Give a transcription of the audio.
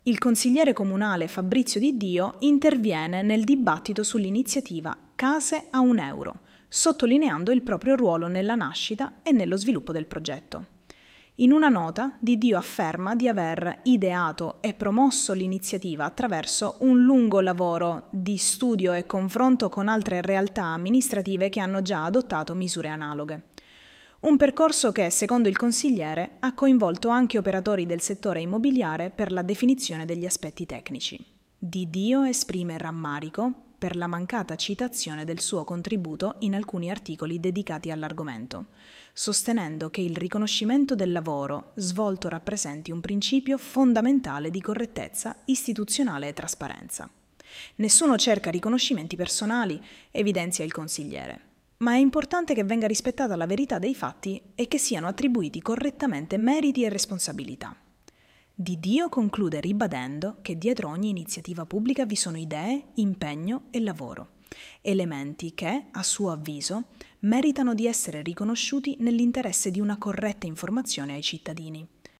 Il consigliere comunale Fabrizio Di Dio interviene nel dibattito sull'iniziativa Case a €1, sottolineando il proprio ruolo nella nascita e nello sviluppo del progetto. In una nota, Di Dio afferma di aver ideato e promosso l'iniziativa attraverso un lungo lavoro di studio e confronto con altre realtà amministrative che hanno già adottato misure analoghe. Un percorso che, secondo il consigliere, ha coinvolto anche operatori del settore immobiliare per la definizione degli aspetti tecnici. Di Dio esprime rammarico per la mancata citazione del suo contributo in alcuni articoli dedicati all'argomento, sostenendo che il riconoscimento del lavoro svolto rappresenti un principio fondamentale di correttezza istituzionale e trasparenza. Nessuno cerca riconoscimenti personali, evidenzia il consigliere, ma è importante che venga rispettata la verità dei fatti e che siano attribuiti correttamente meriti e responsabilità. Di Dio conclude ribadendo che dietro ogni iniziativa pubblica vi sono idee, impegno e lavoro, elementi che, a suo avviso, meritano di essere riconosciuti nell'interesse di una corretta informazione ai cittadini.